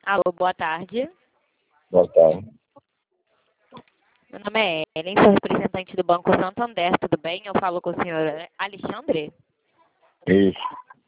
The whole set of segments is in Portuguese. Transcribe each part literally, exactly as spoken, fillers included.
Alô, boa tarde. Boa tarde. Meu nome é Ellen, sou representante do Banco Santander, tudo bem? Eu falo com o senhor Alexandre? Isso.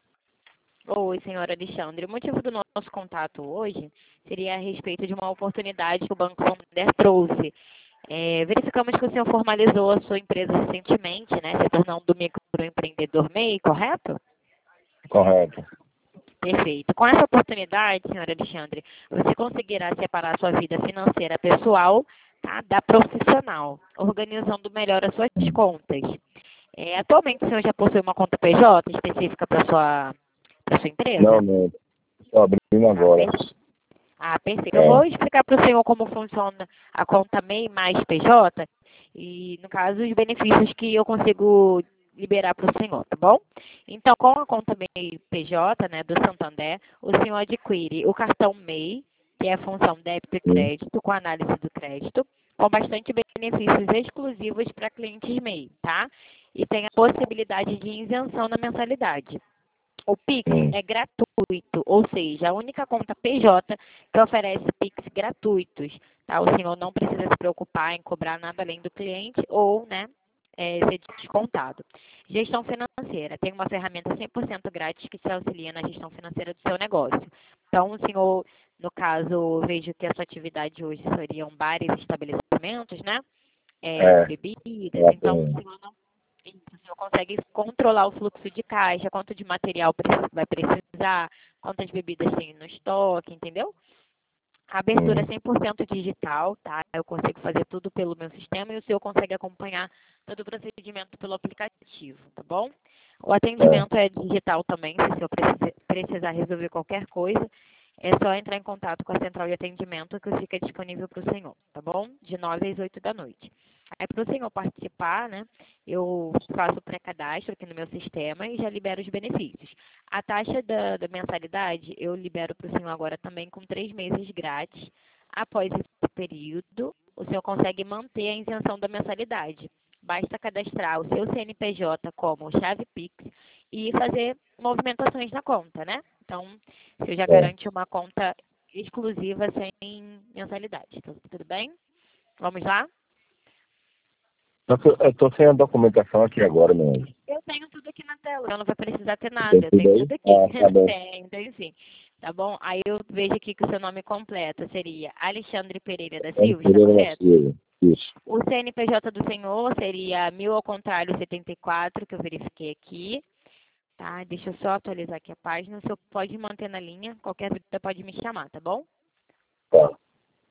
Oi, senhor Alexandre. O motivo do nosso contato hoje seria a respeito de uma oportunidade que o Banco Santander trouxe. É, verificamos que o senhor formalizou a sua empresa recentemente, né? Se tornando um microempreendedor M E I, correto? Correto. Perfeito. Com essa oportunidade, senhor Alexandre, você conseguirá separar a sua vida financeira pessoal, tá, da profissional, organizando melhor as suas contas. É, atualmente, o senhor já possui uma conta P J específica para sua, para sua empresa? Não, não. Estou abrindo agora. Ah, perfeito. Eu É. vou explicar para o senhor como funciona a conta M E I mais P J e, no caso, os benefícios que eu consigo liberar para o senhor, tá bom? Então, com a conta M E I P J, né, do Santander, o senhor adquire o cartão M E I, que é a função débito e crédito, com análise do crédito, com bastante benefícios exclusivos para clientes M E I, tá? E tem a possibilidade de isenção na mensalidade. O Pix Hum. é gratuito, ou seja, a única conta P J que oferece Pix gratuitos, tá? O senhor não precisa se preocupar em cobrar nada além do cliente ou, né, é, ser descontado. Gestão financeira. Tem uma ferramenta cem por cento grátis que te auxilia na gestão financeira do seu negócio. Então, o senhor, no caso, vejo que a sua atividade hoje seriam bares e estabelecimentos, né? É, de É. bebidas. Já Então, o tem. senhor não isso, o senhor consegue controlar o fluxo de caixa, quanto de material pre- vai precisar, quantas bebidas tem no estoque, entendeu? A abertura é Hum. cem por cento digital, tá? Eu consigo fazer tudo pelo meu sistema e o senhor consegue acompanhar todo o procedimento pelo aplicativo, tá bom? O É. atendimento é digital também, se o senhor precisa- precisar resolver qualquer coisa, é só entrar em contato com a central de atendimento que fica disponível para o senhor, tá bom? De nove às oito da noite. Aí, para o senhor participar, né, eu faço o pré-cadastro aqui no meu sistema e já libero os benefícios. A taxa da, da mensalidade eu libero para o senhor agora também com três meses grátis. Após esse período, o senhor consegue manter a isenção da mensalidade. Basta cadastrar o seu C N P J como chave Pix e fazer movimentações na conta, né? Então, o senhor já É. garante uma conta exclusiva sem mensalidade. Então, tudo bem? Vamos lá? Só que eu estou sem a documentação aqui agora, meu anjo. Eu tenho tudo aqui na tela, eu não vai precisar ter nada, Tem eu tudo tenho aí? tudo aqui. Ah, tá bom. Tenho, tenho sim. Tá bom? Aí eu vejo aqui que o seu nome completo seria Alexandre Pereira da É Silva, está Pereira da correto? Silva. Isso. O C N P J do senhor seria mil ao contrário setenta e quatro, que eu verifiquei aqui. Tá? Deixa eu só atualizar aqui a página. O senhor pode manter na linha, qualquer dúvida pode me chamar, tá bom? Tá.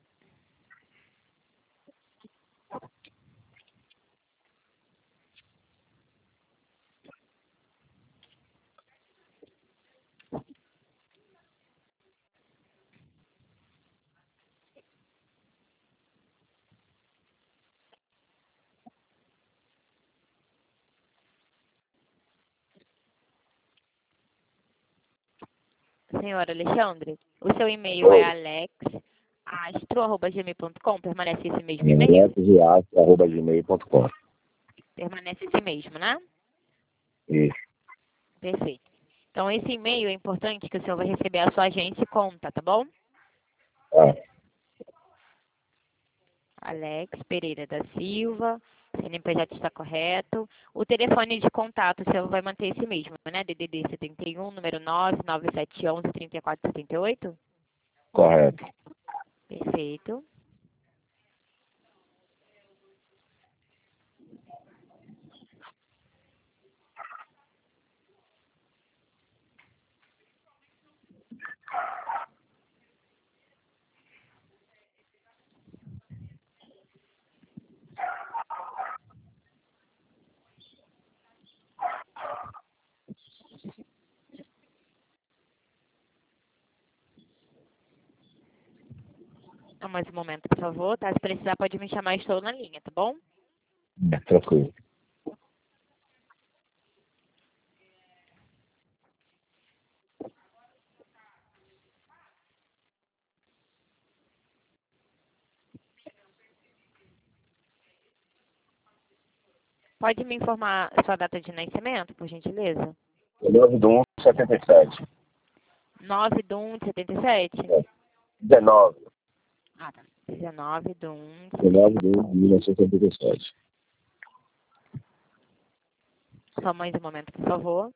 Senhor Alexandre, o seu e-mail é Oi. alexastro arroba gmail ponto com, permanece esse mesmo e-mail? arroba gmail ponto com. Permanece esse mesmo, né? Isso. Perfeito. Então, esse e-mail é importante que o senhor vai receber a sua agência e conta, tá bom? Tá. Alex Pereira da Silva, C N P J está correto. O telefone de contato, o senhor vai manter esse mesmo, né? D D D setenta e um, número nove nove sete um um, três quatro sete oito? Correto. Perfeito. Então, mais um momento, por favor, tá? Se precisar, pode me chamar, estou na linha, tá bom? É, tranquilo. Pode me informar a sua data de nascimento, por gentileza? nove do um, setenta e sete. nove de um de setenta e sete? É. dezenove. Ah, tá. dezenove do um. dezenove de mil novecentos e oitenta e sete. Só mais um momento, por favor.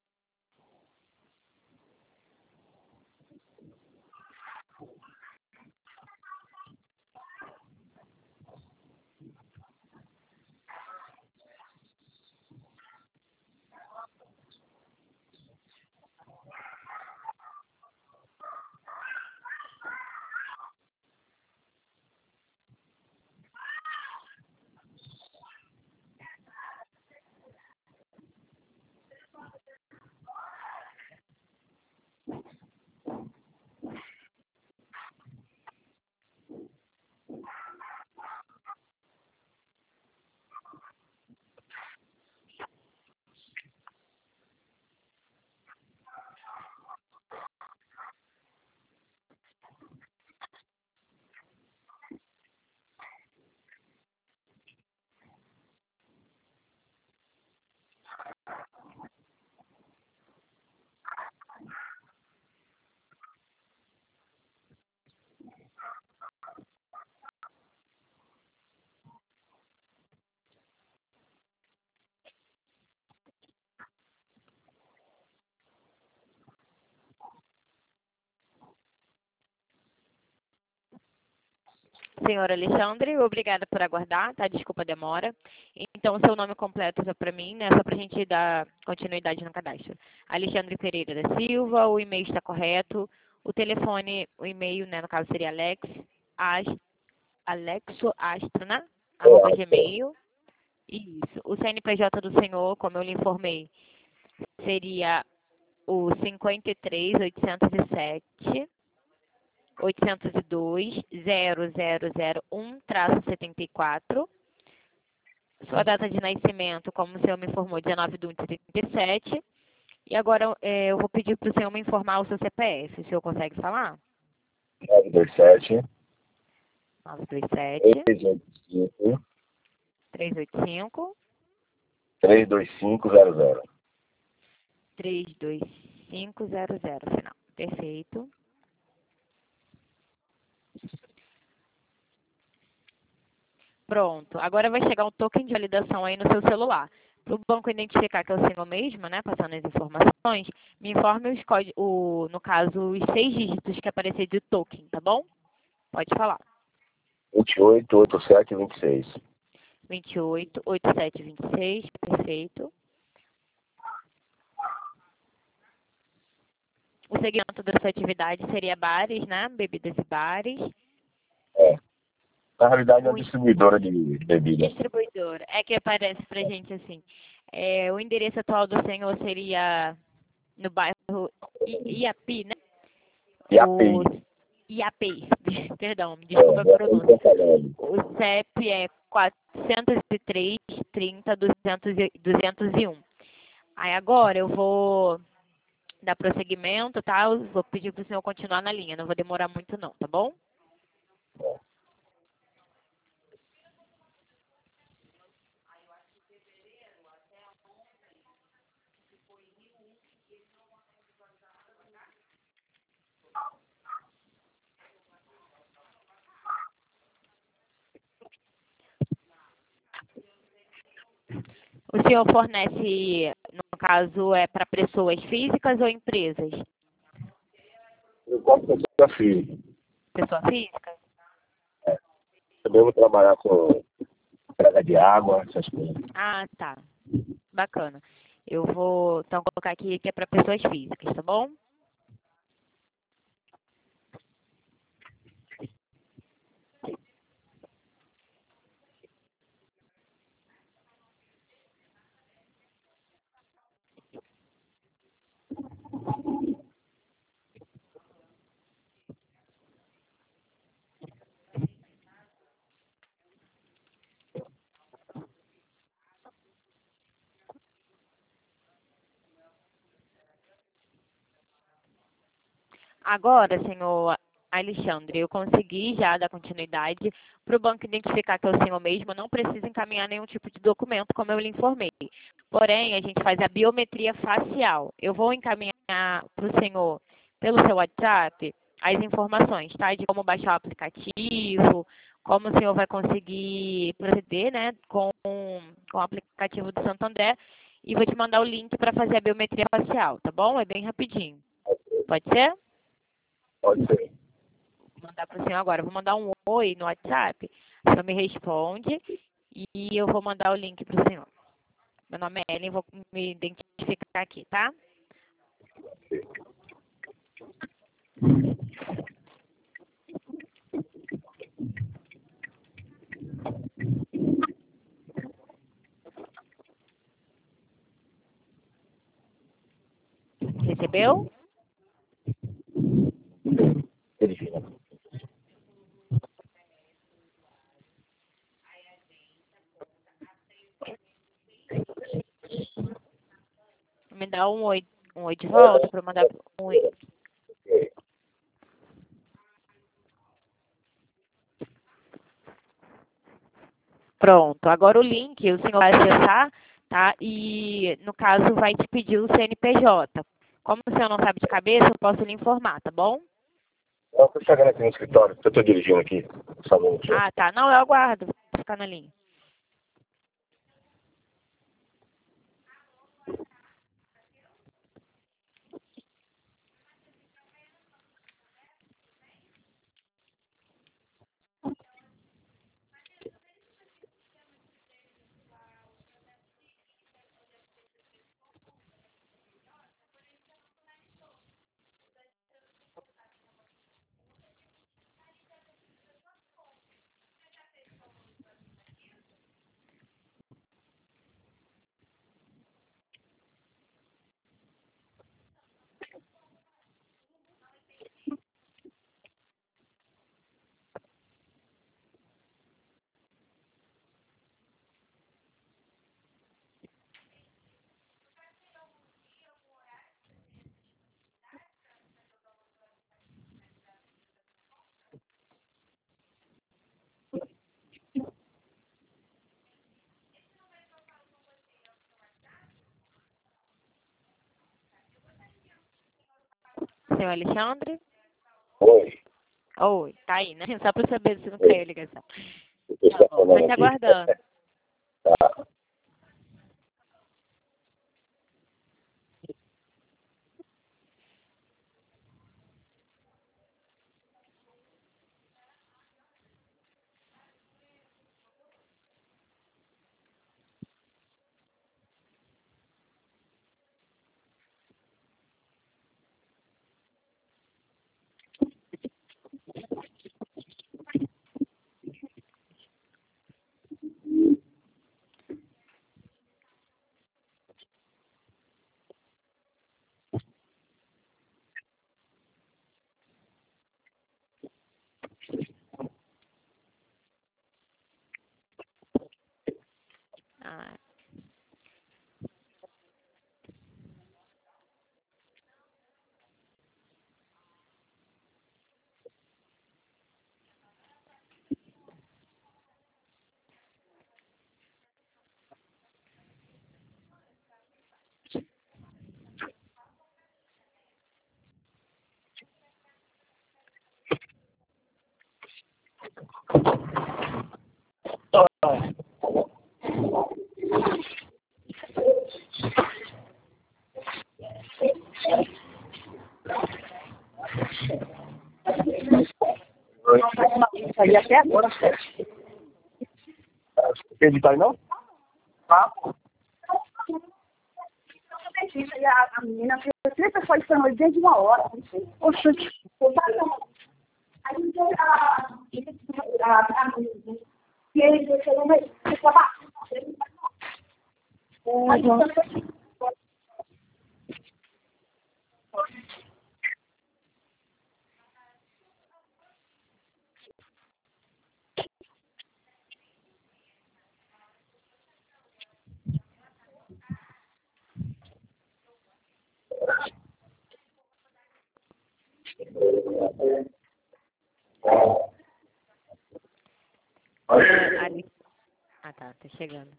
Senhor Alexandre, obrigada por aguardar, tá? Desculpa a demora. Então, seu nome completo só para mim, né? Só para a gente dar continuidade no cadastro. Alexandre Pereira da Silva, o e-mail está correto. O telefone, o e-mail, né? No caso seria Alex, As, Alexo Astrona, arroba gmail. Isso. O C N P J do senhor, como eu lhe informei, seria o cinquenta e três, oitocentos e sete. oitocentos e dois, zero zero zero um, setenta e quatro. Sua data de nascimento, como o senhor me informou, dezenove de um de setenta e sete. E agora é, eu vou pedir para o senhor me informar o seu C P F. O senhor consegue falar? nove dois sete. nove dois sete. três oito cinco. três oito cinco. três dois cinco zero zero. três dois cinco zero zero, final. Perfeito. Pronto. Agora vai chegar um token de validação aí no seu celular. Para o banco identificar que é o senhor mesmo, né, passando as informações, me informe os códigos, o, no caso, os seis dígitos que aparecer de token, tá bom? Pode falar. vinte e oito, oitenta e sete, vinte e seis. vinte e oito, oitenta e sete, vinte e seis, perfeito. O segmento da sua atividade seria bares, né, bebidas e bares. É. Na realidade, é uma O distribuidora de bebida. distribuidor. É que aparece pra gente assim. É, o endereço atual do senhor seria no bairro I- Iapi, né? E a O API. Iapi, perdão, É, desculpa a já tem pronúncia. cancelado. O C E P é quatrocentos e três, trinta, duzentos e um. Aí agora eu vou dar prosseguimento, tá? Eu vou pedir pro senhor continuar na linha, não vou demorar muito não, tá bom? O senhor fornece, no caso, é para pessoas físicas ou empresas? Eu gosto de desafio. Pessoa física? Podemos trabalhar com entrega de água, essas coisas. Ah, tá. Bacana. Eu vou, então, colocar aqui que é para pessoas físicas, tá bom? Agora, senhor Alexandre, eu consegui já dar continuidade para o banco identificar que é o senhor mesmo, não precisa encaminhar nenhum tipo de documento, como eu lhe informei. Porém, a gente faz a biometria facial. Eu vou encaminhar para o senhor, pelo seu WhatsApp, as informações, tá? De como baixar o aplicativo, como o senhor vai conseguir proceder, né, com, com o aplicativo do Santander. E vou te mandar o link para fazer a biometria facial, tá bom? É bem rapidinho. Pode ser? Pode ser. Vou mandar para o senhor agora. Vou mandar um oi no WhatsApp. O senhor me responde e eu vou mandar o link para o senhor. Meu nome é Ellen, vou me identificar aqui, tá? Recebeu? Verifica. Me dá um oi, um oi de volta para eu mandar um oi. Pronto. Agora o link, o senhor vai acessar, tá? E, no caso, vai te pedir o C N P J. Como o senhor não sabe de cabeça, eu posso lhe informar, tá bom? Eu estou chegando aqui no escritório, eu estou dirigindo aqui. Só um minutinho. Ah, tá. Não, eu aguardo. Vou ficar na linha. Senhor Alexandre? Oi. Oi, tá aí, né? Só para saber se não caiu a ligação. Eu Tá estou bom, tô falando te aqui. aguardando. Tá. Ah, Oi. Isso aí até agora, sete. Quer editar aí, não? Tá? E a, a menina fez três pessoas esperando dentro de uma hora. Oxe, aí a a a e ele deixou no meio. é, ali. Ah, tá. Tá chegando.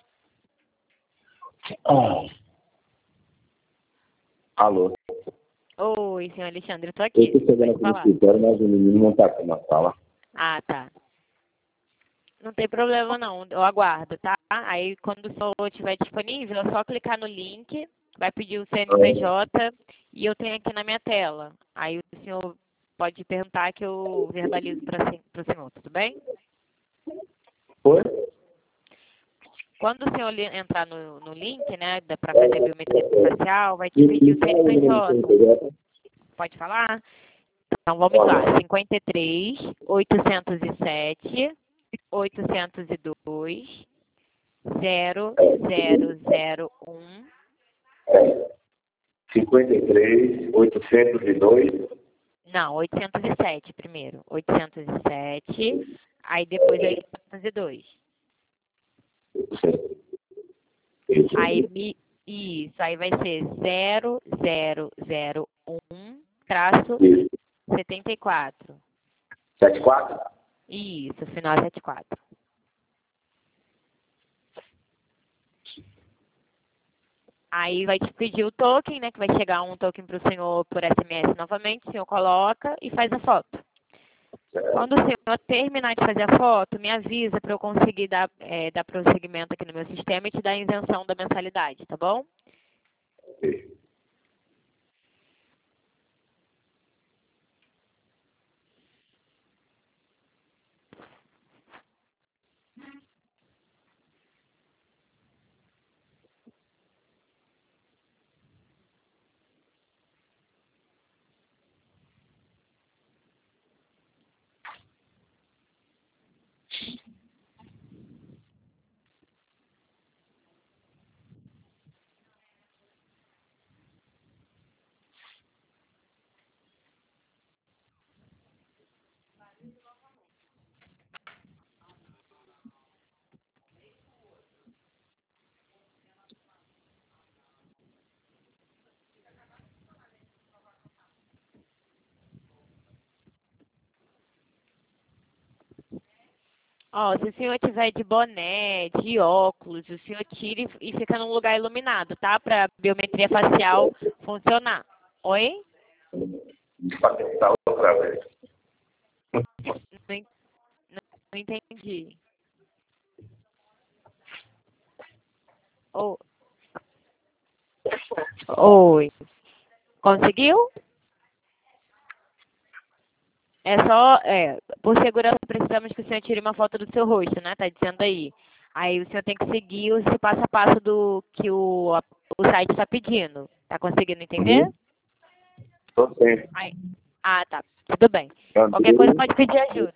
Ah. Alô. Oi, senhor Alexandre, eu tô Eu aqui. estou chegando Pode aqui no falar. escritório, mas o menino não está aqui na sala. Ah, tá. Não tem problema não, eu aguardo, tá? Aí quando o senhor estiver disponível, é só clicar no link, vai pedir o C N P J e eu tenho aqui na minha tela. Aí o senhor pode perguntar que eu verbalizo para o senhor, tudo bem? Foi? Quando o senhor li- entrar no, no link, né, para fazer a biometria facial, vai te pedir o C N P J. Pode falar? Então vamos lá, cinquenta e três, oitocentos e sete, oitocentos e dois, zero zero zero um. cinquenta e três, oitocentos e dois. Não, oitocentos e sete primeiro. oitocentos e sete, aí depois oitocentos e dois. Aí, mi- isso, aí vai ser zero zero zero um traço setenta e quatro. setenta e quatro? Isso, final setenta e quatro. Aí vai te pedir o token, né? Que vai chegar um token para o senhor por S M S novamente. O senhor coloca e faz a foto. Quando o senhor terminar de fazer a foto, me avisa para eu conseguir dar, é, dar prosseguimento aqui no meu sistema e te dar a isenção da mensalidade, tá bom? Ó, se o senhor tiver de boné, de óculos, o senhor tira e e fica num lugar iluminado, tá? Para a biometria facial funcionar. Oi? Patentar outra vez. Não, en- não entendi. Ô, oi. Conseguiu? É só, é, por segurança precisamos que o senhor tire uma foto do seu rosto, né? Tá dizendo aí. Aí o senhor tem que seguir esse passo a passo do que o, a- o site está pedindo. Tá conseguindo entender? Uhum. Estou sim. Aí, ah, tá. Tudo bem. Qualquer Andrei. coisa pode pedir ajuda.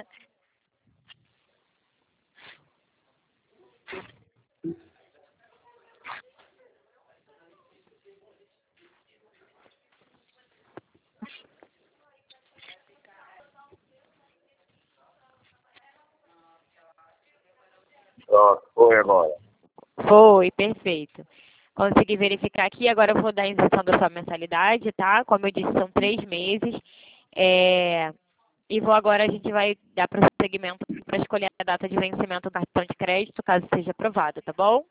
Pronto, foi agora. Foi, perfeito. Consegui verificar aqui, agora eu vou dar a isenção da sua mensalidade, tá? Como eu disse, são três meses. É, e vou agora, a gente vai dar prosseguimento para escolher a data de vencimento do cartão de crédito, caso seja aprovado, tá bom?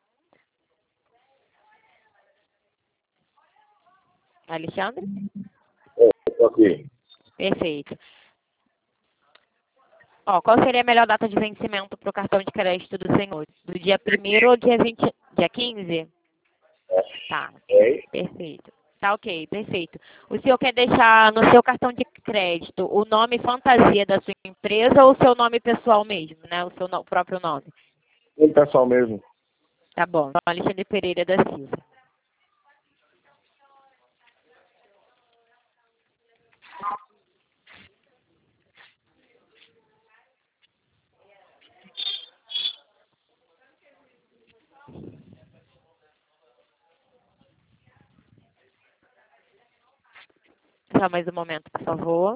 Alexandre? Estou aqui. Perfeito. Ó, qual seria a melhor data de vencimento para o cartão de crédito do senhor? Do dia primeiro ou dia vinte, dia quinze? Tá, É. perfeito. Tá ok, perfeito. O senhor quer deixar no seu cartão de crédito o nome fantasia da sua empresa ou o seu nome pessoal mesmo, né? O seu no- próprio nome? O pessoal mesmo. Tá bom. Alexandre Pereira da Silva. Só mais um momento, por favor.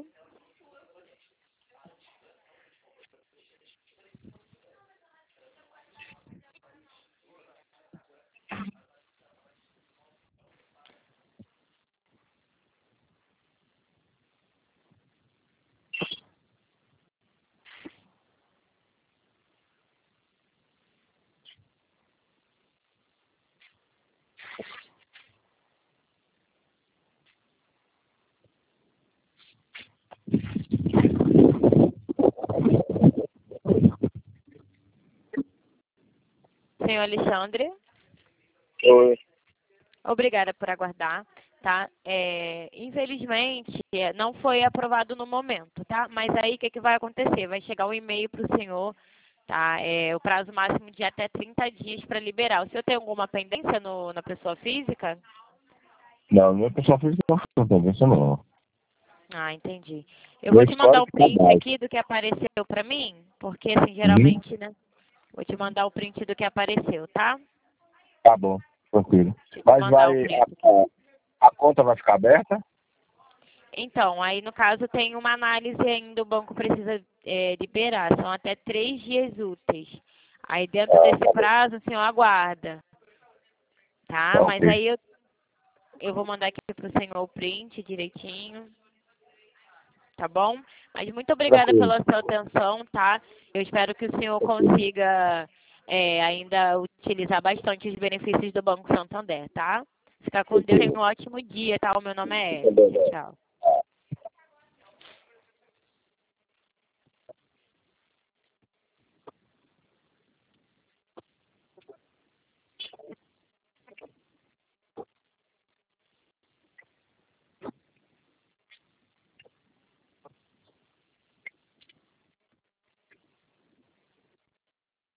Senhor Alexandre? Oi. Obrigada por aguardar, tá? É, infelizmente, é, não foi aprovado no momento, tá? Mas aí, o que, que vai acontecer? Vai chegar um e-mail para o senhor, tá? É, o prazo máximo de até trinta dias para liberar. O senhor tem alguma pendência no, na pessoa física? Não, minha pessoa fez não tem isso não. Ah, entendi. Eu Meu vou te mandar o histórico tá print baixo. aqui do que apareceu para mim, porque, assim, Uhum. geralmente, né? Vou te mandar o print do que apareceu, tá? Tá bom, tranquilo. Deixa eu te Mas mandar o vai, print aqui. a, a, a conta vai ficar aberta? Então, aí no caso tem uma análise ainda, o banco precisa é, liberar, são até três dias úteis. Aí dentro desse prazo o senhor aguarda, tá? Tá, Mas ok. aí eu, eu vou mandar aqui para o senhor o print direitinho, tá bom? Mas muito obrigada Tranquilo. pela sua atenção, tá? Eu espero que o senhor consiga é, ainda utilizar bastante os benefícios do Banco Santander, tá? Fica com Deus, tenha um ótimo dia, tá? O meu nome é Ellen. Tchau, tchau.